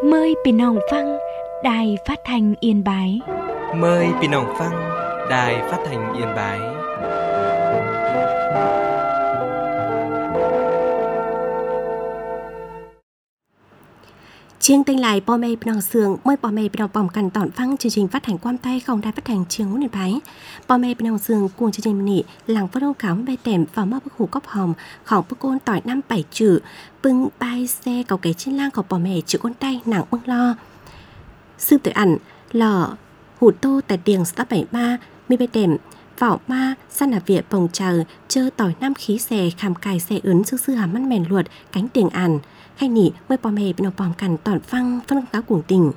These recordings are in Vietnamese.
Mờiพี่น้องฟังđài phát thanh Yên Bái. Mời พี่น้องฟัง Đài Phát thanh Yên Bái. Chiêng tên lại bò mê bình đòn sường mời bò mê bình đòn bòm cần tỏn phăng chương trình phát hành quan tay không đài phát hành chiêng Yên Bái. Bò mê bình đòn sường cùng chương trình nị làng phát đông cáo bay tèm vào mơ bức hủ cốc hòm khỏng bức côn tỏi 5-7 chữ bưng bay xe cầu kế trên lang của bò mê chữ con tay nặng bưng lo. Sư tự ảnh lò hủ tô tại điềng xã 73 mi bay tèm vào ma san là viện bồng chờ chơ tỏi 5 khí xe khảm cài xe ướn sư sư hàm mắt mèn luột cánh tiền ản hay nhỉ mới bò mê bên bòm cằn tỏn phăng phân cáo cuồng tình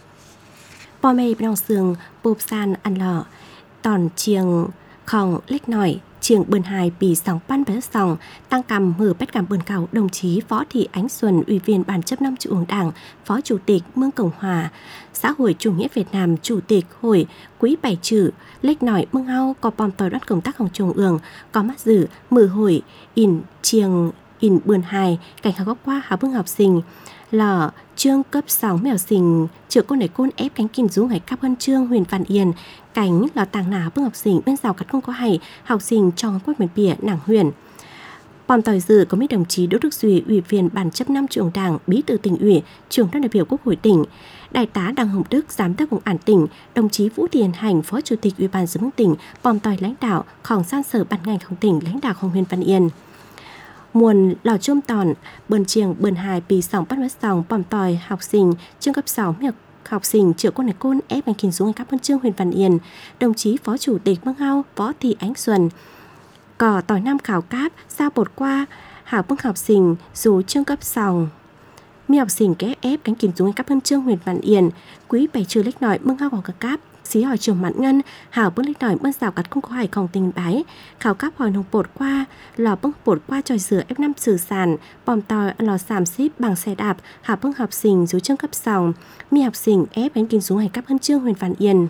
bò mê bên sườn bộp san ăn lọ tỏn chiềng khòng lếch nổi chiềng bươn hài bì sòng pan bé sòng tăng cầm mở bét cầm bươn cầu đồng chí Võ Thị Ánh Xuân ủy viên ban chấp năm Trung ương Đảng, phó chủ tịch Mương Cộng Hòa xã hội chủ nghĩa Việt Nam, chủ tịch hội quỹ bảy chữ lếch nổi mương hao có bòm tỏi đoán công tác hồng Trung ương có mắt dự mở hội in chiềng in bươn hài cảnh học qua học bưng học sinh là trương cấp 6 mèo sinh trưởng con này côn ép cánh kim rú ngày cắp hơn trương Huyền Văn Yên cánh là tàng nà bưng học sinh bên rào cắt không có hay học sinh trong quách miền bìa nàng Huyền. Bòm tỏi dự có mấy đồng chí Đỗ Đức Duy ủy viên ban chấp năm Trung ương Đảng, bí thư tỉnh ủy, trưởng đoàn đại biểu Quốc hội tỉnh, đại tá Đặng Hồng Đức giám đốc công an tỉnh, đồng chí Vũ Thị Hiền Hành phó chủ tịch ủy ban dân tỉnh, bòm tỏi lãnh đạo khòng san sở ban ngànhของtỉnh lãnh đạoของHuyền Văn Yên. Muôn lò chôm tòn bơn chiềng bơn hài bì sòng bắt vết sòng bòm tỏi học sinh trường cấp 6 miệng học sinh trưởng con này côn ép bánh kín xuống ngày cắp hơn trương Huyền Văn Yên, đồng chí phó chủ tịch Mương Hao Võ Thị Ánh Xuân cỏ tỏi 5 khảo cáp sao bột qua hảo bưng học sinh dù trường cấp sòng mi học sinh ké ép cánh kín xuống ngày cắp hơn trương Huyền Văn Yên quý bảy trừ lếch nổi Mương Hao vào cả cáp xí hỏi trường mãn ngân hảo bưng lếch nổi bưng rào cắt không có hải không tình bái khảo cáp hỏi nồng bột qua lò bưng bột qua tròi sửa F5 sử sàn bòm tỏi lò sàm xếp bằng xe đạp hảo bưng học sinh dù trường cấp sòng mi học sinh ép cánh kín xuống ngày cắp hơn trương Huyền Văn Yên.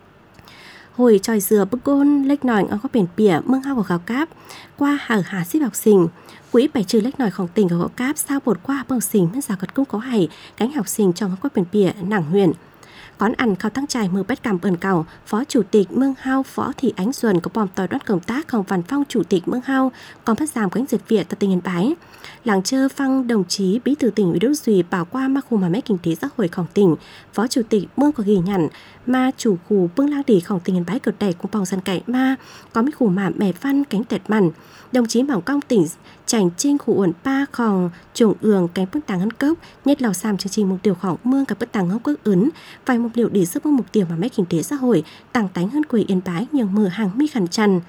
Hồi tròi dừa bức côn lếch nổi ở các biển bìa Mương Hao của gạo cáp qua hở hà xếp học sinh quỹ bảy trừ lếch nổiของtỉnh của gạo cáp sao bột qua bưng sinh bên rào cắt không có hải cánh học sinh trong các biển bìa nàng Huyền. Quán ăn khao tăng trải mở bét cầm bờn cầu phó chủ tịch Mương Hao Võ Thị Ánh Xuân có bòm tỏi đoán công tác không văn phong chủ tịch Mương Hao còn phát giảm cánh diệt Việt tại tỉnh Yên Bái làng chơ phăng đồng chí bí thư tỉnh ủy Đỗ Duy bảo qua mà khu mà mét kinh tế xã hộiของtỉnh phó chủ tịch Mương có ghi nhận mà chủ khu bưng lang đỉของtỉnh Yên Bái cột đẩy cùng bòng sân cậy mà có mấy khu mà mẹ văn cánh tẹt mặn đồng chí Bảo Công tỉnh chảnh trên khu uẩn pa khòng trùng ương cánh bức tàng hân cốc nhất lò xàm chương trình mục tiêuของMương cả bức tàng hốc quốc ứng vài mục tiêu để giúp mục tiêu mà mét kinh tế xã hội tăng tánh hơn quê Yên Bái nhường mở hàng mi khẩn trần.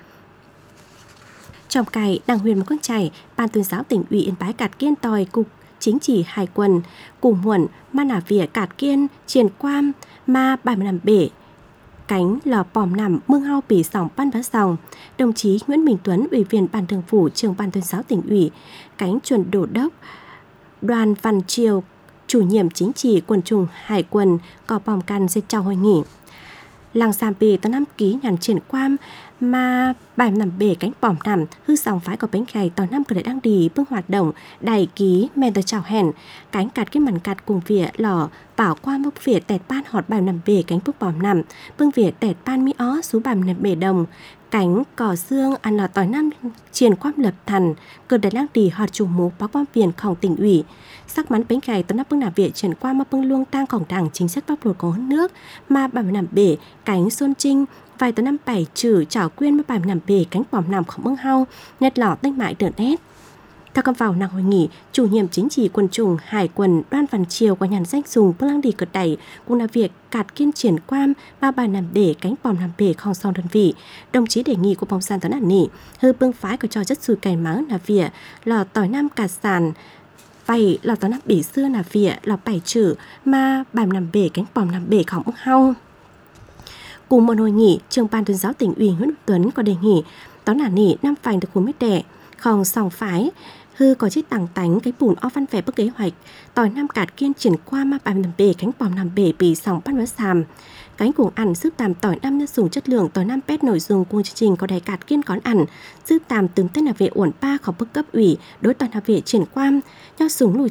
Trong cày đảng Huyền một con chảy ban tuyên giáo tỉnh ủy Yên Bái cạt kiên tòi cục chính trị hải quân cùng muộn ma nả vỉa cạt kiên triển quam ma 35 bể cánh lò bòm nằm Mương Hao bỉ sòng ban vá sòng đồng chí Nguyễn Minh Tuấn ủy viên ban thường vụ trưởng ban tuyên giáo tỉnh ủy cánh chuẩn đô đốc Đoàn Văn Triều chủ nhiệm chính trị quân chủng hải quân có bòm can dây chào hội nghị làng Sàm Bì tới 5 ký nhàn triển quam mà bài nằm bể cánh bòm nằm hư sòng phái có bánh gầy tỏ 5 cửa đại đang đi bước hoạt động đại ký men tới chào hẹn cánh cạt cái màn cạt cùng vỉa lò bảo qua mức vỉa tẹt ban họt bài nằm bể cánh bước bòm nằm bưng vỉa tẹt ban mi ó sú bài nằm bể đồng cánh cỏ xương ăn lò tỏi 5 triển quam lập thần cửa đại đang đi họt chủ mũ bóc bom viềnของtỉnh ủy sắc mắn bánh gầy tới 5 bưng nằm vỉa triển qua mà bưng luông tangของđảng chính sách bóc lột có hơn nước mà bài nằm bể cánh xuân trinh vài tới 5-7 chữ chảo quyên mà bài nằm bể cánh bòm nằmของMương Hao nhật lỏ tinh mại đợt nét. Theo cầm vào nàng hội nghị, chủ nhiệm chính trị quân chủng hải quân Đoàn Văn Triều có nhàn danh dùng bưng lang đi cật đẩy cũng là việc cạt kiên triển quam ba bài nằm bể cánh bòm nằm bể không son đơn vị. Đồng chí đề nghị của bóng san toán ản nỉ hư bưng phái có cho chất xùi cày máu là vỉa lò tỏi 5 cạt sàn vậy lò tỏi 5 bể xưa là vỉa lò 7 chữ mà bài nằm bể cánh bòm nằm bểของMương Hao. Cùng một hội nghị, trưởng ban tuyên giáo tỉnh ủy Nguyễn Tuấn có đề nghị tón là nỉ 5 phành được khu mét đẻ khòng sòng phái hư có chiếc tàng tánh cái bùn o văn vẻ bức kế hoạch tỏi 5 cạt kiên triển qua mà bài nằm bể cánh bòm nằm bể bì sòng bắt vớ sàm cánh cùng ăn giúp tàm tỏi 5 nhân dùng chất lượng tỏi 5 pet nội dung cùng chương trình có đầy cạt kiên cón ăn giúp tàm từng tên là vệ uẩn pa khỏi bức cấp ủy đối toàn là vệ triển quam nho súng lùi chảnh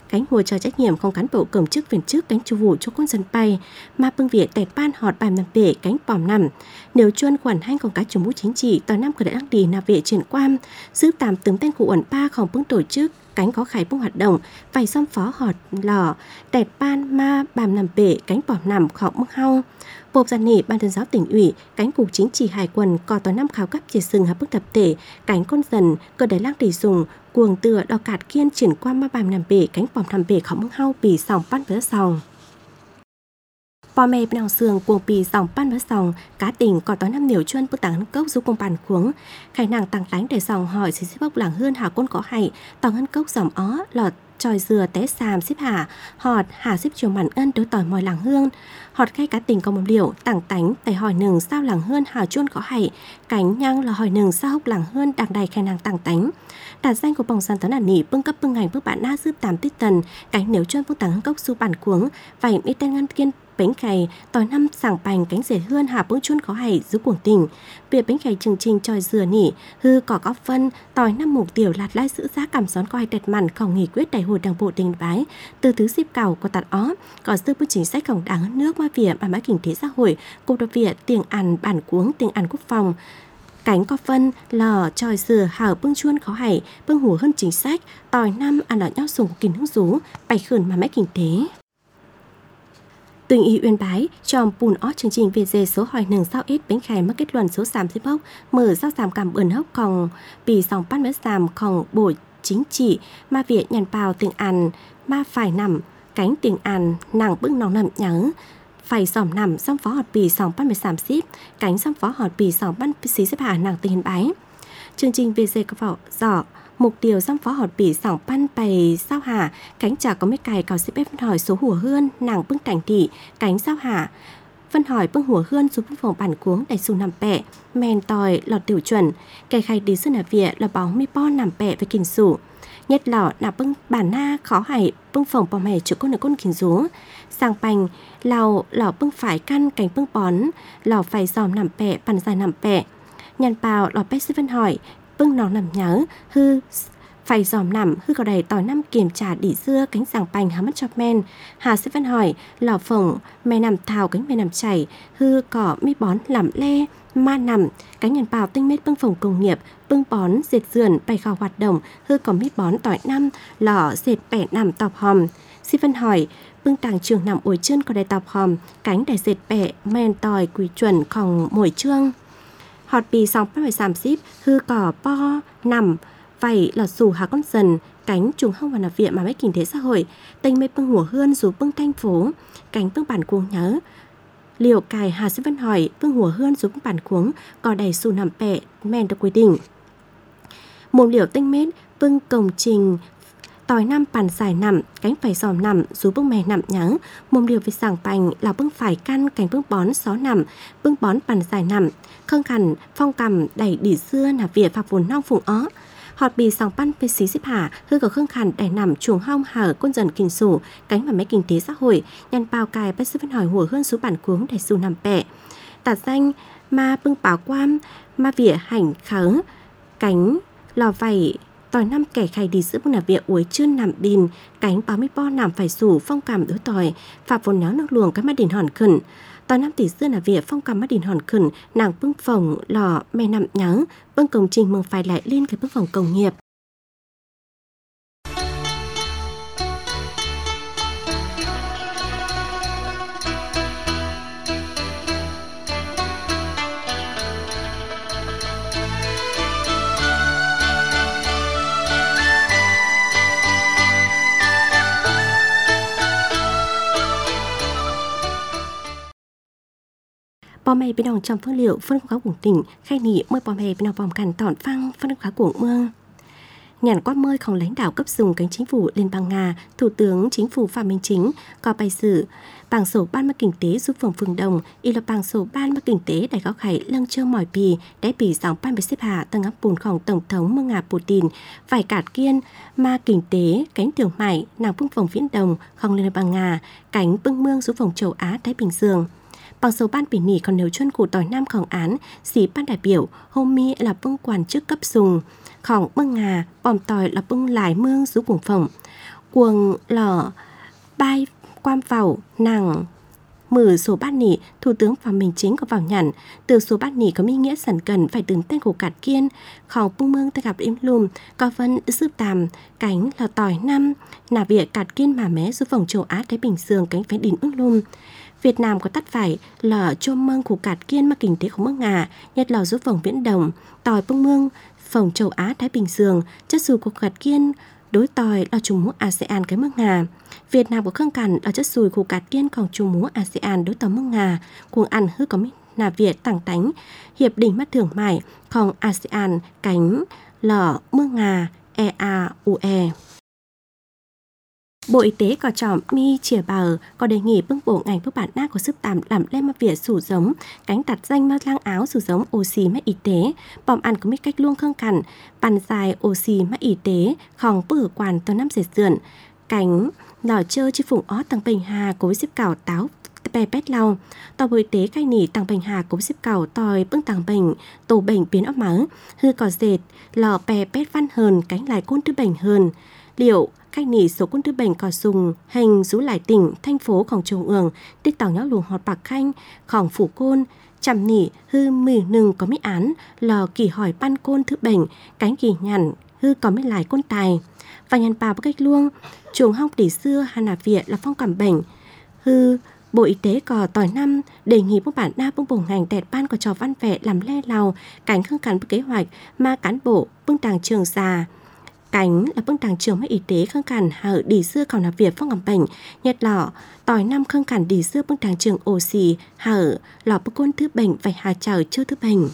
cánh hồ cho trách nhiệm không cán bộ công chức viên chức cánh chủ vụ cho quân dân bay mà bưng việc tại ban họt bài nằm bể cánh bòm nằm nếu chuân quản hànhของcác chủ mũ chính trị tòa năm của đại đăng đi nạp vệ triển quan giữ tạm tướng tên của uẩn ba không bưng tổ chức cánh có khải bưng hoạt động phải xóm phó họt lò đẹp ban ma bàm nằm bể cánh bòm nằm khảo bưng hau Bộ Giàn nỉ Ban tuyên giáo tỉnh ủy, cánh cục chính trị hải quân có tòa năm khảo cấp chỉ sừng hợp bức tập thể, cánh con dần, cơ đáy lăng tỷ dùng, cuồng tựa đo cạt kiên triển qua ma bàm nằm bể, cánh bòm nằm bể khảo bưng hau bì sòng bắt với sòng. Bò mẹ bên sườn cuồng bì sòng ban với sòng cá tỉnh có tòa năm nhiều chuyên bức tảng cốc giúp công bàn cuống khải nàng tăng đánh để sòng hỏi xí xí bốc làng hơn hà quân có hay tòng hân cốc dòng ó lọt tròi dừa té xàm xếp hạ họt hà xếp chiều mặn ân đối tỏi mòi làng hương họt khai cá tình có một liệu tảng tánh tại hỏi nừng sao làng hơn hà chuôn có hay cánh nhang là hỏi nừng sao hốc làng hơn đằng đầy khai nàng tảng tánh đạt danh của bòng sàn tấn nỉ bưng cấp bưng ngành bưng bạn na giúp tạm tít tần cánh nếu chuyên bưng tảng hân cốc su bản cuống phải ít tên ngăn kiên bánh khày tỏi năm sảng bành cánh rể hơn hà bưng chuôn có hay giữ cuồng tình việc bánh khày chương trình tròi dừa nỉ hư cỏ góp phân tỏi năm mục tiểu lạt lai giữ giá cảm xón coi đẹp mặn không nghị quyết đại hội đảng bộ tỉnh bái từ thứ xếp cào có tạt ó có sư bức chính sách khổng đảng nước ma việt và mã kinh tế xã hội cục đặc viện tiền ăn bản cuống tiền ăn quốc phòng cánh có phân lò tròi dừa hảo bưng chuôn khó hay bưng hủ hơn chính sách tỏi năm ăn ở nhau sùng kín hứng rú bày khẩn mà mã kinh tế Tỉnh ủy Yên Bái trong bùn ót chương trình về dề số hỏi nừng sao ít bánh khải mất kết luận số 3 xếp hốc mở giao giảm cảm ơn hốc còn bị dòng bắt mất giảm còn bộ chính trị mà việc nhằn bào tỉnh ăn mà phải nằm cánh tỉnh ăn nặng bưng nòng nằm nhớ phải dòm nằm xong phó họt bì sòng bắt 13 xếp cánh xong phó họt bì sòng bắt xí xếp hạ nàng tỉnh Yên Bái chương trình về dề có vỏ giỏ mục tiêu xong phó họt bỉ sòng pan bày sao hả cánh chả có mấy cài cào xếp ép hỏi số hùa hươn nàng bưng cảnh thị cánh sao hả phân hỏi bưng hùa hươn giúp bưng phòng bản cuống đại su nằm bẹ men tòi lọt tiểu chuẩn kẻ khai đi sư nà vỉa là bóng mi po nằm bẹ với kình sủ nhất lọ là bưng bản na khó hại bưng phòng bò mè chỗ con kình rú sang bành lào lọ bưng phải căn cánh bưng bón lọ phải dòm nằm bẹ bàn dài nằm bẹ nhàn bào lọ bét sư phân hỏi bưng nó nằm nhớ hư phải dòm nằm hư có đầy tỏi năm kiểm trả đỉ xưa cánh sàng bành há mắt chọc men hà sẽ phân hỏi lò phồng mẹ nằm thào cánh mẹ nằm chảy hư cỏ mi bón làm le ma nằm cánh nhàn bào tinh mết bưng phồng công nghiệp bưng bón dệt dườn bày khảo hoạt động hư có mi bón tỏi năm lò dệt bẻ nằm tọc hòm xin phân hỏi bưng tàng trường nằm ổi chân có đầy tọc hòm cánh đầy dệt bẻ men tỏi quỳ chuẩn khòng mồi trương họt bì sòng bắt phải giảm xíp hư cỏ po nằm vậy lọt xù hà con dần cánh trùng hông và nạp viện mà mấy kinh tế xã hội tênh mê bưng hùa hươn dù bưng thanh phố cánh bưng bản cuồng nhớ liều cài hà sẽ vẫn hỏi bưng hùa hươn dù bưng bản cuống có đầy xù nằm bẹ men được quy định một liều tinh mết bưng công trình tỏi năm bàn dài nằm cánh phải giòm nằm dù bưng mè nằm nhớ mồm liều với sàng bành là bưng phải căn cánh bưng bón xó nằm bưng bón bàn dài nằm khâng khẩn phong cầm đẩy đỉ xưa nạp viện phạp vốn nong phùng ó họt bì sòng pan với xí xếp hạ hư có khương khẩn đẩy nằm chuồng hong hở con dần kinh sủ cánh và mấy kinh tế xã hội nhăn bao cài bắt sư phân hỏi hùa hơn số bản cuống để xù nằm bẹ tạt danh ma bưng bảo quan ma vỉa hành khớ cánh lò vảy tỏi năm kẻ khai đi giữa bưng nạp viện uối chân nằm đìn cánh báo mi po nằm phải sủ phong cảm đối tỏi phạp vốn nháo nước luồng cái mắt đìn hòn khẩn tỏi năm tỷ xưa là việc phong cầm mắt đìn hòn khẩn nàng bưng phòng lò mẹ nằm nhớ bưng công trình mừng phải lại lên cái bưng phòng công nghiệp bò mè bên đồng trong phương liệu phân khóa của tỉnh khai nỉ mời bò mè bên đồng vòng cằn tỏn phăng phân khóa của mương nhàn qua mơiของlãnh đạo cấp dùng cánh chính phủ Liên bang Nga Thủ tướng Chính phủ Phạm Minh Chính có bài sử bảng sổ ban mắc kinh tế giúp phòng phương đồng y là bảng sổ ban mắc kinh tế đại góc khải lâng chơ mỏi bì đáy bì dòng ban bế xếp hạ tăng áp bùnของTổng thống Mương Nga Putin phải cạt kiên ma kinh tế cánh thương mại nàng phương phòng viễn đồngของLiên bang Nga cánh bưng mương giúp phòng châu Á Thái Bình Dương bằng số ban bỉ nỉ còn nếu chân của tỏi nam khổng án sĩ ban đại biểu hôm mi là bưng quan chức cấp dùng khổng bưng ngà bòm tỏi là bưng lại mương rú cùng phòng cuồng lò bai quan vào nàng mở số bát nỉ, thủ tướng và mình chính có vào nhận từ số bát nỉ có ý nghĩa sẵn cần phải từng tên của cạt kiên khảo bung mương ta gặp im lùm có vân sư tàm cánh là tỏi năm là việc cạt kiên mà mé giúp vòng châu Á Thái Bình Dương cánh phải đỉnh ưng lùm Việt Nam có tắt phải là chôm mương của cạt kiên mà kinh tế không mương ngà nhất là giúp vòng viễn đồng tỏi bung mương phòng châu Á Thái Bình Dương chất dù của cạt kiên đối tỏi là chung múa ASEAN cái mương ngà Việt Nam có khương cằn ở chất sùi của cạt kiên còn chung múa ASEAN đối tỏ mương ngà cuồng ăn hư có là Việt tảng tánh hiệp định mắt thưởng mải còn ASEAN cánh lở mương ngà EAUE. Bộ Y tế có chọn mi chìa bờ có đề nghị bưng bộ ngành bước bản nát của sức tạm làm lên mà việc sử giống cánh đặt danh mà lang áo sử giống oxy máy y tế bom ăn có biết cách luôn khương cằn bàn dài oxy máy y tế khòng bử quản từ năm dệt dườn cánh lò chơi chi phụng ó tăng bình hà của xếp cào táo bè pét lau tòa bộ y tế cai nỉ tăng bình hà của xếp cào tòi bưng tăng bình tổ bệnh biến ốc mớ hư cò dệt lò bè pét văn hơn cánh lại côn tư bệnh hơn liệu cách nỉ số quân tư bệnh có dùng hình rú lại tỉnh thành phốของtrung ương tích tàu nhóc luồng họt bạc khanhของphủ côn chằm nỉ hư mì nừng có mấy án lò kỳ hỏi ban côn thứ bệnh cánh kỳ nhằn hư có mấy lại côn tài và nhằn bà cách luông chuồng hong tỷ xưa hà nà viện là phong cảm bệnh hư Bộ Y tế có tỏi năm đề nghị các bản đa bông bổ ngành đẹp ban có trò văn vẻ làm le lào cánh khương cán kế hoạch mà cán bộ bưng tàng trường già cánh là bưng tàng trường máy y tế khương cản hở đi xưa còn là việc phong ngầm bệnh nhật lọ tỏi năm khương cản đi xưa bưng tàng trường oxy hở lọ bưng côn thứ bệnh phải hà chờ chưa thứ bệnh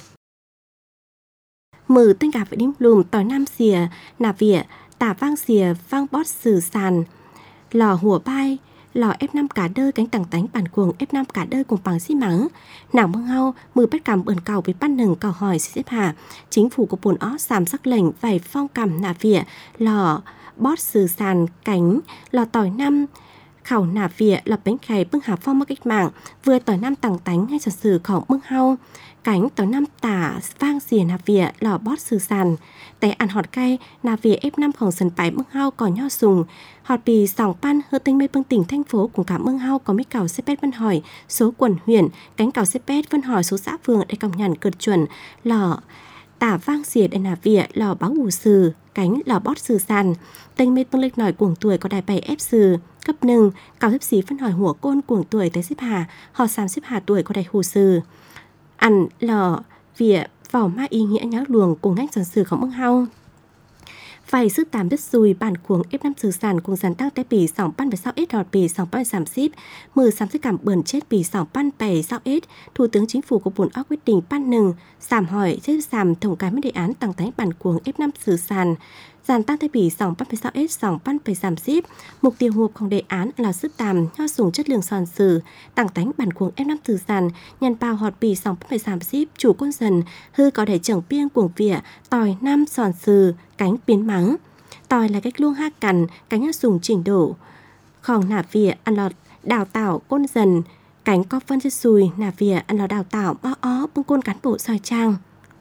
mở tên gặp với đím lùm tỏi năm xìa nà vỉa tả vang xìa vang bót sử sàn lò hùa bay lò F5 cả đơi cánh tầng tánh bản cuồng F5 cả đơi cùng bằng xí mắng nào mương hao mưa bắt cầm bẩn cầu với bắt nừng cầu hỏi xếp hạ chính phủ của bồn ó sàm sắc lệnh vảy phong cầm nà vỉa lò bót sử sàn cánh lò tỏi năm khảo nà vỉa lập bánh khày bưng hà phong mắc cách mạng vừa tỏi năm tầng tánh hay sở sử khẩu mương hao cánh tỏi năm tả vang xìa nà vỉa lò bót sử sàn tại ăn họt cay nà vỉa F5 ของsân bài mương hao có nho sùng họt bì sòng pan hơ tinh mê bưng tỉnh thành phố cùng cả mương hao có mấy cào xếp pét văn hỏi số quần huyện cánh cào xếp pét văn hỏi số xã phường để còng nhằn cợt chuẩn lò tả vang xìa để nà vỉa lò báo ủ sừ cánh lò bót sừ sàn tinh mê bưng lệch nổi cuồng tuổi có đài bày ép sừ cấp nừng cào xếp xí phân hỏi hủa côn cuồng tuổi tới xếp hà họ sàm xếp hà tuổi có đài hù sừ ăn lò vỉa vào ma ý nghĩa nháo luồng cùng ngách sản sửของmương hao phải sức tạm đất dùi bản cuồng F5 sử sản cùng dàn tăng tế bì sòng pan về sau ít họt bì sòng pan giảm ship mưa sắm sức cảm bẩn chết bì sòng pan bè sau ít thủ tướng chính phủ của bồn óc quyết định pan nừng giảm hỏi chết giảm tổng cái mấy đề án tăng tánh bản cuồng F5 sử sản dàn tăng tế bì sòng pan về sau ít sòng pan bè giảm ship mục tiêu hộpของđề án là sức tạm nho dùng chất lượng sòn sử tăng tánh bản cuồng F5 sử sản nhằn bao họt bì sòng pan bè giảm ship chủ quân dần hư có để trưởng biên cuồng vỉa tỏi năm sòn sử cánh biến mắng tỏi là cách luông ha cằn cánh dùng chỉnh độ khòng nà vỉa ăn lọt đào tạo côn dần cánh có phân chất xùi nà vỉa ăn lọt đào tạo ó bưng côn cán bộ soi trang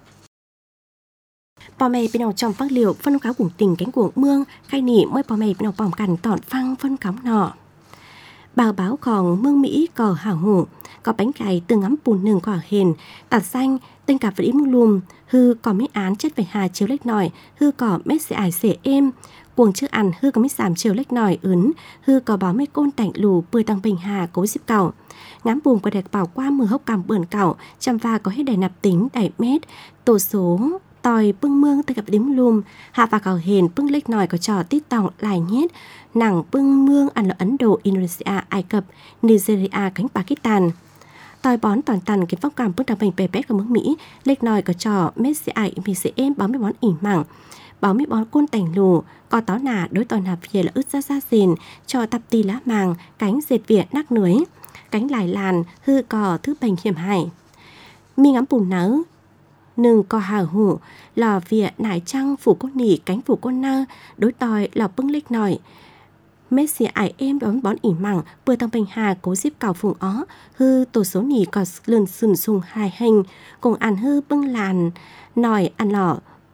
bò mày bên nào trong phát liệu phân cáo cùng tình cánh cuồng mương khai nỉ mỗi bò mày bên nào bỏng cằn tọn phăng phân cắm nọ bà báo khòng mương Mỹ cò hảo hủ có bánh cày từ ngắm bùn nừng quả hền tạt xanh tên cả vật ý mương lùm hư có mấy án chết về hà chiếu lách nỏi hư có mét sẽ ải xể êm cuồng chưa ăn hư có mấy giảm chiếu lách nỏi ướn hư có báo mấy côn tảnh lù bơi tăng bình hà cố xếp cẩu ngắm bùm có đẹp bảo qua mưa hốc cằm bươn cẩu chăm va có hết đầy nạp tính đầy mét tổ số tòi bưng mương tay gặp đếm lùm hạ và cào hền bưng lách nỏi có trò tít tòng lại nhét nàng bưng mương ăn là Ấn Độ, Indonesia, Ai Cập, Nigeria, cánh Pakistan tòi bón toàn tần cái phong cảm bưng tàng bình bè bét của mương Mỹ lệch nòi có trò mét sẽ ải mì sẽ êm báo mấy bón ỉ mảng báo mấy bón côn tảnh lù có tó nà đối tòi nà về là ướt ra xìn cho tập tì lá màng cánh dệt vỉa nắc núi cánh lại làn hư cò thứ bệnh hiểm hại mi ngắm bùn nấu nừng có hào hủ lò vỉa nải trăng phủ côn nỉ cánh phủ côn nơ đối tòi lò bưng lệch nòi mét xì ải êm đón bón ỉ mảng bừa tăng bình hà cố xếp cào phùng ó hư tổ số nỉ có lươn sừng sùng hai hình cùng ăn hư bưng làn nòi ăn lỏ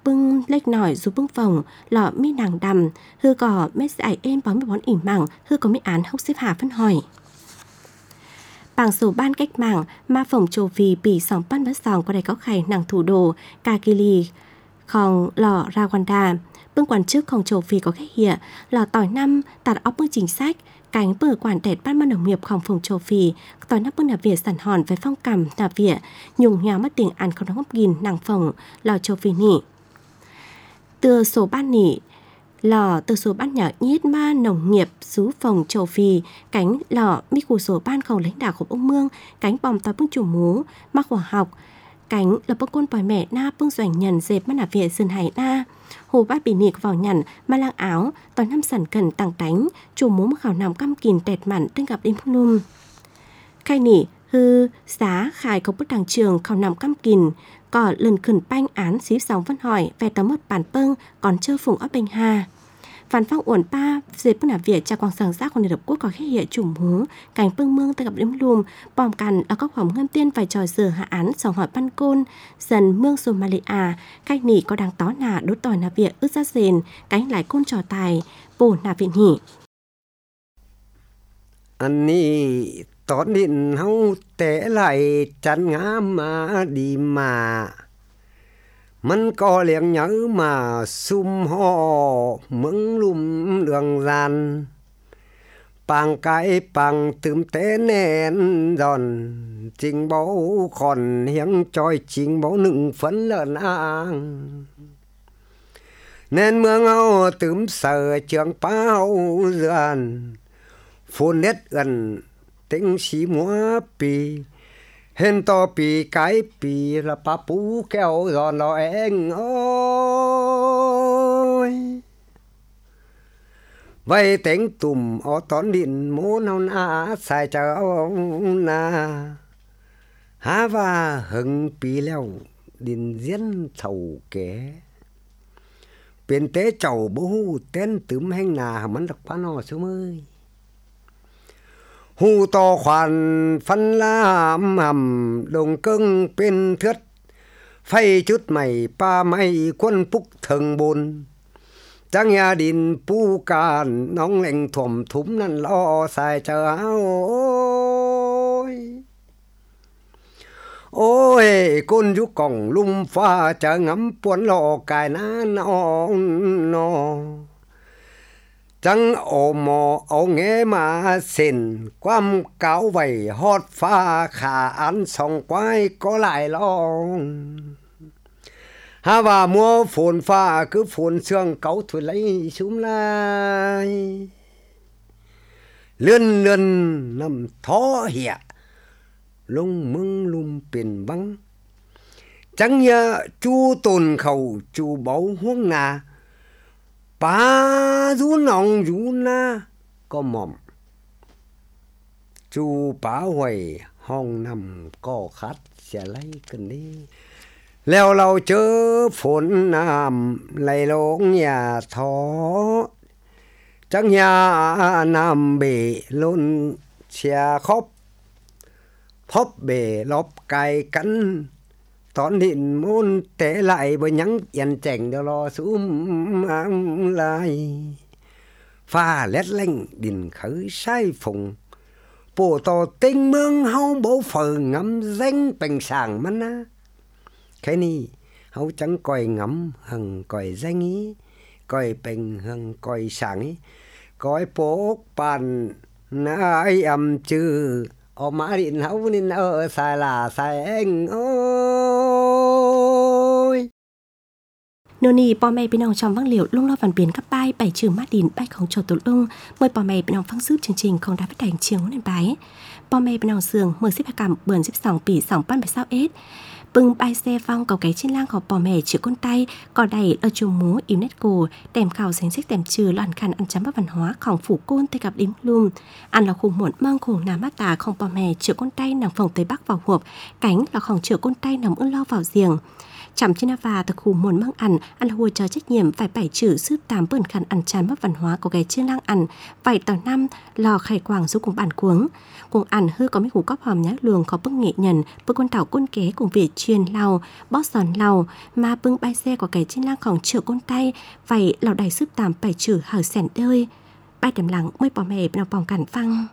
bưng lếch nổi dù bưng phòng lọ mi nàng đầm hư cỏ mét dạy êm bóng mi bón ỉ mảng hư có mi án hốc xếp hà phân hỏi bảng số ban cách mạng ma phòng châu Phi bị sòng ban bất sòng qua đây có khải nàng thủ đô Kakili khòng lọ Rwanda bưng quan chức khòng châu Phi có khách hiện lọ tỏi năm tạt óc bưng chính sách cánh bờ quản đẹp ban nông nghiệp khòng phòng châu Phi tỏi năm bưng nạp việt sản hòn với phong cảm nạp việt nhung nhào mất tiền ăn không đóng góp gìn nàng phòng lọ châu Phi nỉ từ số ban nỉ lò từ số ban nhỏ nhiết ma nông nghiệp xứ phòng châu Phi cánh lò mi của số ban khẩu lãnh đạo của ông Mương cánh bom tỏi bưng chủ mú mắc khoa học cánh là bưng côn bòi mẹ na bưng doanh nhận dẹp mắt nạp việt sơn hải na hồ bát bị nịt vào nhằn ma lang áo tỏi năm sản cần tăng đánh chủ mú mắc khảo nằm căm kìn tẹt mặn tên gặp đêm num khai nỉ hư giá khai có bức đảng trường khảo nằm căm kìn cỏ lần khẩn banh án xíu sóng văn hỏi về tấm một bản pưng còn chơi phùng ấp bình hà phản phong uẩn pa dịp bức nạp việt tra quang sàng giác của Liên Hợp Quốc có khách hiện chủng hú cảnh bưng mương tại gặp đếm lùm bom cằn ở các hỏng ngân tiên vài trò giờ hạ án sòng hỏi ban côn dần mương Somalia cách nỉ có đang tó nà đốt tỏi nạp việt ướt ra rền cánh lại côn trò tài bổ nạp viện nhỉ anh ni tón điện hâu té lại chắn ngã mà đi màมันก็เลี้ยงnhớ mà sum ho mững lùm đường gian bằng cái bằng tươm té nén giòn chính báu còn hiếng trôi chính báu nựng phấn lợn ang nên mương áo tươm sờ trường bao dần phun nét gần tính xí múa pì hên to pì cái pì là pa pú kéo giòn lo anh ơi vậy tiếng tùm ở tón điện mố nào na xài cháu na há và hừng pì leo điện diễn thầu kế bên tế chầu bố tên tướm hành nà mắn đặc phá nò số mươi hù to khoản phân la hầm đồng cưng bên thướt phay chút mày pa mày quân phúc thường bồn trang nhà đình pu càn nóng lạnh thòm thúm năn lo xài chờ áo ôi con chú còng lum pha chờ ngắm buồn lò cài ná nó chẳng ổ mò ổ nghe mà xin quam cáo vầy hót pha khả án sòng quái có lại lo ha và mua phồn pha cứ phồn xương cáu thôi lấy xuống lại lươn lươn nằm thó hẹ lung mưng lum biển băng chẳng nhớ chu tồn khẩu chu báu huống nà ba rú nòng rú na có mỏm chu bá hoài hong nằm có khát sẽ lấy cần đi leo lâu chớ phồn nam lấy lông nhà thó chẳng nhà nam bể luôn xe khóc phóp bể lóp cài cắn tón điện môn té lại bởi nhắn yên chảnh đó lo xuống lại pha lét lanh đình khởi sai phùng bổ tỏ tinh mương hâu bố phở ngắm danh bành sàng mắt á cái này hâu chẳng coi ngắm hằng coi danh ý coi bành hằng coi sàng ý coi bố bàn nãy âm chư ở mã điện hâu nên ở xài là xài anh ơi noni bò mày bên ông trong văng liệu lung lo văn biến các bay bảy trừ mát đìn bay không trầu tổ lung mời bò mày bên ông phăng giúp chương trình không đã phát hành chiều nên bái bò mày bên ông giường mời xếp cảm bườn xếp sòng bỉ sòng ban bảy sao ết bưng bay xe vong cầu cái trên lang họ bò mè chữ con tay cò đầy ở chùm múa UNESCO tèm khảo danh sách tèm trừ loạn khăn ăn chấm văn hóa khổng phủ côn tây gặp đếm lùm ăn là khủng muộn mang khủng nà mát tà không bò mè chữ con tay nằm phòng tây bắc vào hộp cánh là khổng chữ con tay nằm ươn lo vào giềng chậm trên và thực khu muốn mang ăn hồi cho trách nhiệm phải bảy chữ sư tám bẩn khăn ăn tràn mất văn hóa của cái chương năng ăn vậy tàu năm lò khai quảng giúp cùng bản cuống cùng ăn hư có mấy củ cóp hòm nhá luồng có bưng nghệ nhân bưng con tàu côn ké cùng việc truyền lau bót giòn lau mà bưng bay xe của cái chương năngของchợ côn tay vậy lò đầy sư tám bảy chữ hở sẻn đơi bay đầm lặng mới bỏ mẹ nào vòng cản phăng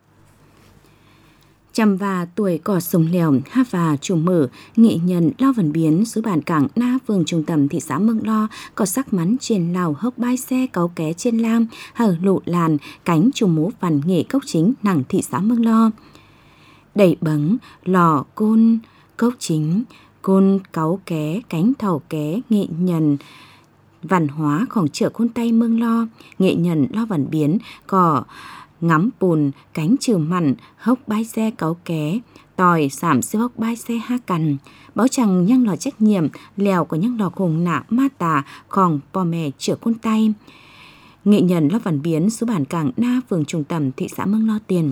chăm và tuổi cỏ sống lèo ha và chủ mở nghệ nhân Lo Văn Biến xứ bản cảng Na phường trung tâm thị xã Mương Lo có sắc mắn trên lào hốc bay xe cáu ké trên lam hở lộ làn cánh chủ mố văn nghệ cốc chính nặng thị xã Mương Lo đẩy bấng lò côn cốc chính côn cáu ké cánh thầu ké nghệ nhân văn hóaของchợ Côn Tay Mương Lo nghệ nhân Lo Văn Biến có ngắm bùn cánh trừ mặn hốc bãi xe cáu ké tòi sảm sư hốc bãi xe ha cằn báo chẳng nhăng lò trách nhiệm lèo của nhăng lò cùng nạ ma tà còn bò mè chữa Côn Tay nghệ nhân Lo Văn Biến số bản cảng Na phường trung tâm thị xã Mương Lo tiền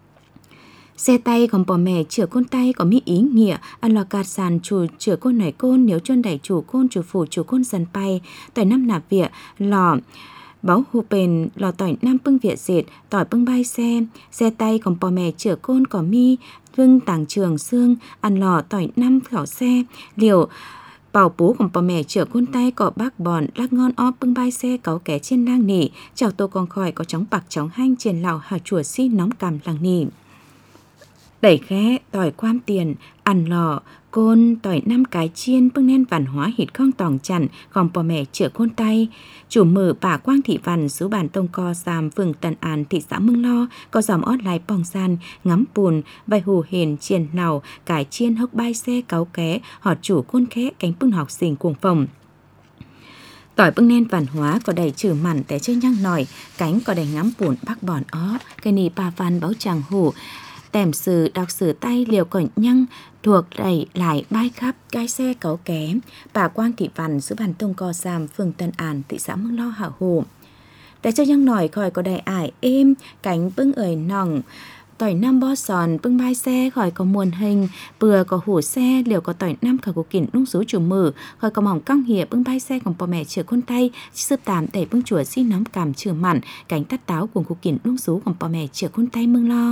xe tay còn bò mè chữa Côn Tay có mỹ ý nghĩa ăn lò cạt sàn chủ chữa côn nảy côn nếu chôn đẩy chủ côn chủ phủ chủ côn dần bay tỏi năm nạp vịa lò báo hù bền lò tỏi nam bưng vịa dệt tỏi bưng bay xe tay còn bò mè chữa côn có mi vưng tàng trường xương ăn lò tỏi năm khảo xe liều bảo bốของbò mè chữa Côn Tay có bác bòn lắc ngon óp bưng bay xe cáu ké trên lang nỉ chào tô con khỏi có chóng bạc chóng hanh trên lào hà chùa si nóng cằm làng nỉ đẩy khé tỏi quan tiền ăn lò côn tỏi năm cái chiên bưng nên văn hóa hít không tòng chặn còn bò mẹ chữa Côn Tay chủ mở bà Quang Thị Văn xứ bản Tông Co Sàm phường Tân An thị xã Mương Lo có dòng ót lại bong san ngắm bùn vài hù hền chiên nào cái chiên hốc bay xe cáu ké họ chủ côn khé cánh bưng học sinh cuồng phòng tỏi bưng nên văn hóa có đầy trừ mặn té chơi nhăng nổi cánh có đầy ngắm bùn bác bòn ó cái nì bà văn báo chàng hủ tèm sử đọc sử tay liều cẩn nhăng thuộc đẩy lại bay khắp cái xe cáu ké bà Quang Thị Văn xứ bản Tông Co Sàm phường Tân An thị xã Mương Lo hạ hồ để cho nhăng nổi khỏi có đầy ải êm cánh bưng ởi nòng tỏi năm bo sòn bưng bay xe khỏi có muôn hình vừa có hủ xe liều có tỏi năm khỏi có kỉnh nung số chủ mở khỏi có mỏng căng hìa bưng bay xe còn bò mẹ chữa Côn Tay sướp tạm đẩy bưng chùa xin nóng cảm trừ mặn cánh tắt táo cùng có kỉnh nung số còn bò mẹ chữa Côn Tay Mương Lo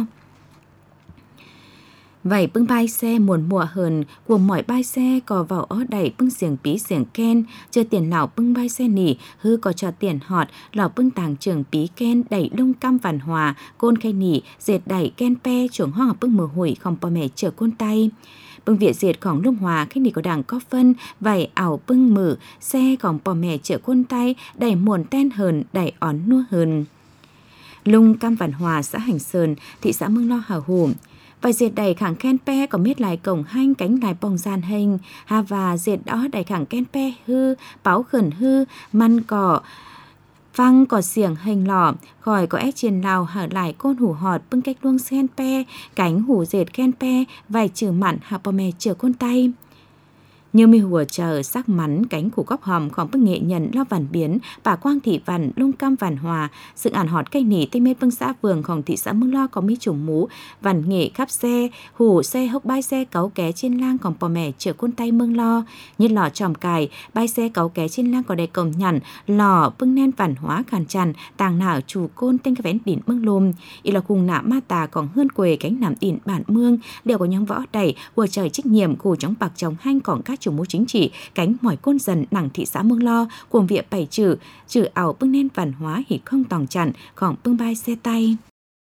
vậy bưng bay xe muộn mùa hơn của mọi bay xe có vào ó đẩy bưng xiềng pí xiềng ken chơi tiền lão bưng bay xe nỉ hư có cho tiền họt lão bưng tàng trường pí ken đẩy lông cam văn hòa côn khay nỉ dệt đẩy ken pe chuồng hoa bưng mờ hủi không bò mẹ chở Côn Tay bưng việt dệtของLung Hòa khay nỉ có đảng có phân vậy ảo bưng mở xeของbò mẹ chở Côn Tay đẩy muộn ten hơn đẩy ón nua hơn Lung cam văn hòa xã Hành Sơn thị xã Mương Lo hào hùm và dệt đầy khẳng ken pe có miết lại cổng hanh cánh lại bong gian hình ha và dệt đó đầy khẳng ken pe hư báo khẩn hư măn cỏ phăng cỏ xiềng hình lò khỏi có ép trên lào hở lại côn hủ họt bưng cách luông sen pe cánh hủ dệt ken pe vài trừ mặn hạ bò mè chở Côn Tay như mi hùa chờ sắc mắn cánh của góc hòmของbưng nghệ nhân Lo Văn Biến bà Quang Thị Văn Lung Cam Văn Hòa sự ản họt cây nỉ tây mê bưng xã vườnของthị xã Mương Lo có mi chủ mú văn nghệ khắp xe hủ xe hốc bay xe cáu ké trên langของbò mẹ chở Côn Tay Mương Lo như lò tròm cài bay xe cáu ké trên lang có đầy cổng nhằn lò bưng nên văn hóa khàn tràn tàng nảo chủ côn tên cái vén đỉnh Mương Lùm y là cùng nạ ma tà còn hơn quề cánh nằm đỉnh bản mương đều có nhóm võ đầy của trời trách nhiệm của chống bạc chống hanh còn các chủ mũ chính trị cánh mỏi côn dần nặng thị xã Mương Lo cùng việc bảy trừ ảo bưng nên văn hóa hít không tòng chặn còn bưng bay xe tay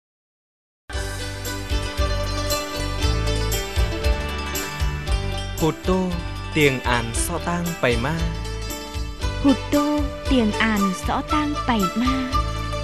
Hụt tô tiền án so tang bày ma hụt tô tiền àn rõ tang bày ma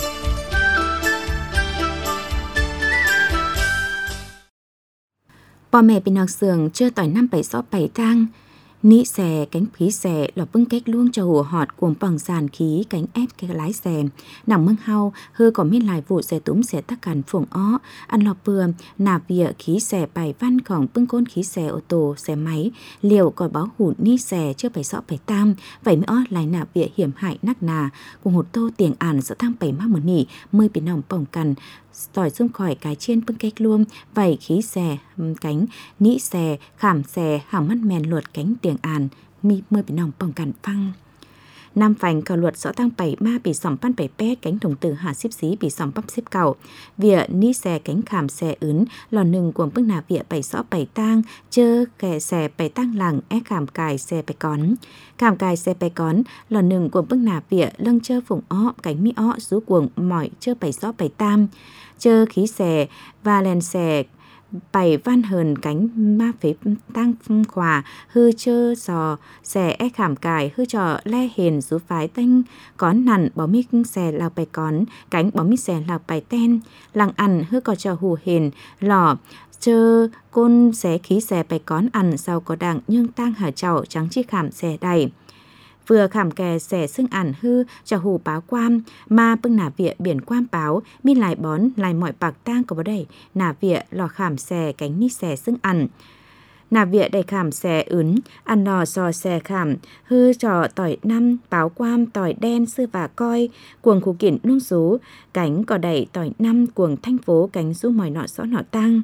bò mẹ bị nạc sườn chưa tỏi năm bảy sáu bảy tang nị xè cánh khí xè lò bưng cách luông cho hùa họt cuồng bằng sàn khí cánh ép cái lái xè nằm mưng hau hư có miên lại vụ xè túm xè tắc cản phồng ó ăn lò bừa nạp vỉa khí xè bài vănของbưng côn khí xè ô tô xè máy liệu có báo hụt nị xè chưa bảy sọ bảy tam vậy mới ó lại nạp vỉa hiểm hại nắc nà cùng hụt tô tiền ản sẽ thăng bảy má một nỉ mươi bị nòng bỏng cằn tỏi xung khỏi cái trên bưng cách luôn vậy khí xè cánh nị xè khảm xè hỏng mắt mèn luột cánh tiền àn mi mưa bị nòngป้องกันฟังนำฝันกระลวดเสาตั้งไปมาปี2008แก๊งถงตือ54ปี2019เวียนี่แสแก๊งขามแสอื่นหล่อหนึ่งกวงเปิ้งหนาเวียไปเสาไปตั้งเจอแก่แสไปตั้งหลังแอขามกายแสไปก่อนขามกายแสไปก่อนหล่อหนึ่งกวงเปิ้งหนาเวียเรื่องเจอฝุงอ้อไก่มีอ้อสู้กวงหม่อยเจอไปเสาไปตามเจอkhíแสวาเลนแสไปvăn hờn cánh ma phế tăng khỏa hư chơ sò xẻ ép khảm cài hư trò le hền rú phái tanh cón nằn bỏ mi xẻ lào bài cón cánh bỏ mi xẻ lào bài ten lăng ăn hư có trò hù hền lò chơ côn xé khí xẻ bài cón ăn sau có đặng nhưng tang hở chậu trắng chi khảm xẻ đầy vừa khảm kè xẻ xưng ản hư cho hù báo quam mà bưng nả vịa biển quam báo mi lại bón lại mọi bạc tang có vào đây nả vịa lò khảm xẻ cánh ni xẻ xưng ản nả vịa đầy khảm xẻ ướn ăn lò sò xẻ khảm hư trò tỏi năm báo quam tỏi đen sư và coi cuồng khu kiện nung số cánh cò đẩy tỏi năm cuồng thanh phố cánh du mỏi nọ xó nọ tang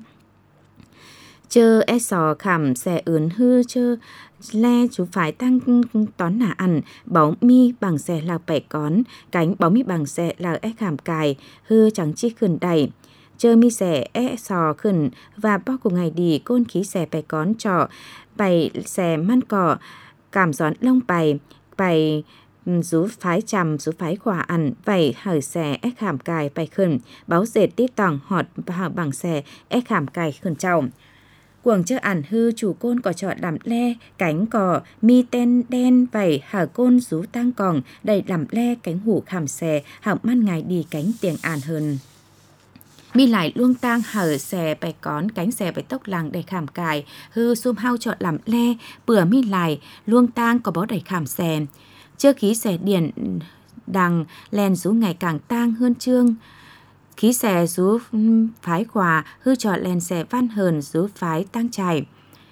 chơ e sò khảm xẻ ướn hư chơ le chú phải tăng tón nả ăn bóng mi bằng xe là bẻ cón cánh bóng mi bằng xe là ép khảm cài hư trắng chi khẩn đầy chơ mi xe ép sò khẩn và bao của ngày đi côn khí xe bẻ cón trọ bày xe man cỏ cảm gión lông bày rú phái chầm rú phái khỏa ăn vẩy hở xe ép khảm cài bày khẩn báo dệt tít tòng họt bằng xe ép khảm cài khẩn trầu cuồng chơ ản hư chủ côn có trọ làm le cánh cò mi tên đen vẩy hở côn rú tăng còng đầy làm le cánh hủ khảm xè hỏng man ngày đi cánh tiền ản hơn mi lại luông tang hở xè bè cón cánh xè bè tốc làng đầy khảm cài hư xum hao trọ làm le bữa mi lại luông tang có bó đầy khảm xè chơ khí xè điển đằng len rú ngày càng tang hơn trương khí xè rú phái khỏa hư trọ len xè văn hờn rú phái tăng trải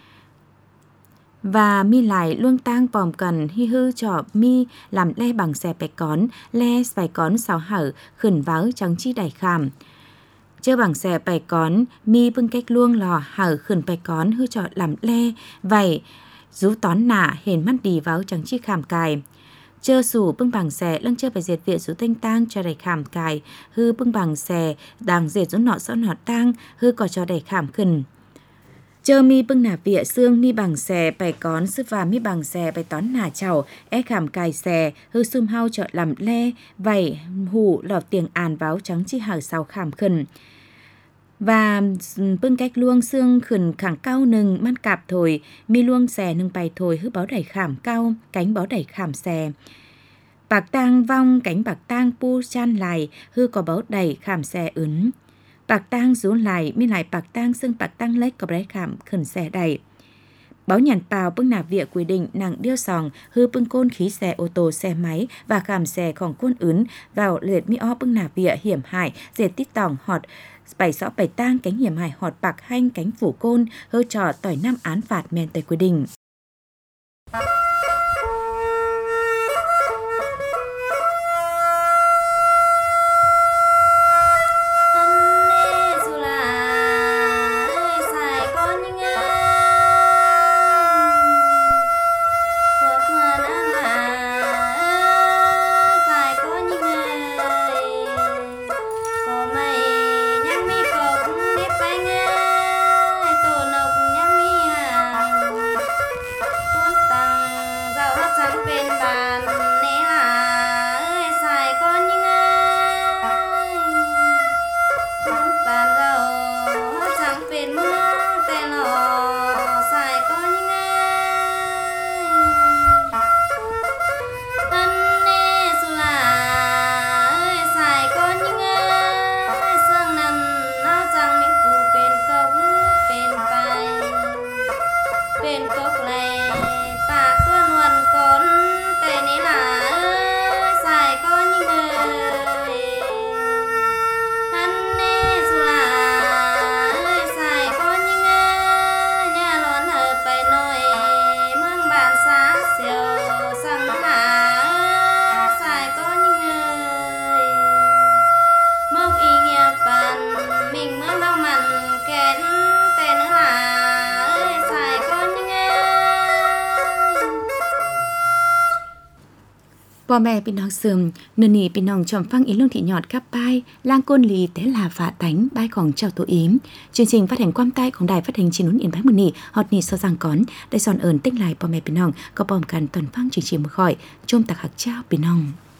và mi lại luông tang bòm cần hi hư trọ mi làm le bằng xè bè cón le vài cón sáu hở khẩn váo trắng chi đầy khảm chơ bằng xè bè cón mi bưng cách luông lò hở khẩn bè cón hư trọ làm le vầy rú tón nả hền mắt đi váo trắng chi khảm cài chơ sủ bưng bằng xè lưng chơ phải diệt viện rú thanh tang cho đầy khảm cài hư bưng bằng xè đàng diệt rú nọ rõ nọ tang hư có cho đầy khảm khẩn chơ mi bưng nả vịa xương mi bằng xè bày cón sư và mi bằng xè bày tón nả chảo e khảm cài xè hư sum hao chợ làm le vẩy hủ lọt tiền àn báo trắng chi hở sau khảm khẩn và bưng cách luông xương khẩn khẳng cao nừng man cạp thổi mi luông xè nừng bày thổi hư báo đẩy khảm cao cánh báo đẩy khảm xè bạc tang vong cánh bạc tang pu chan lại hư có báo đẩy khảm xè ướn bạc tang rú lại mi lại bạc tang xương bạc tang lách có đáy khảm khẩn xè đẩy báo nhàn bào bưng nạp vịa quy định nặng điêu sòng hư bưng côn khí xe ô tô xe máy và khảm xeของcôn ướn vào liệt mi o bưng nạp vịa hiểm hại dệt tít tòng họt bảy rõ bảy tang cánh hiểm hại họt bạc hanh cánh phủ côn hơ trò tỏi năm án phạt men tây quy định พ่อแม่พี่น้องเสื่อมเนื้อนี่พี่น้องชมฟังอีลุงthị nhọt khắp bai lang côn lì té là phạ tánh baiของchào tổ yếm chương trình phát hành quang tayของđài phát hành chín yên bái mùa nị hot nị so rằng cónได้สอนเอิญtinh lạiพ่อแม่พี่น้องก็พร้อมกันตอนฟังchương trìnhมาkhỏi chôm tạc hạc traoพี่น้อง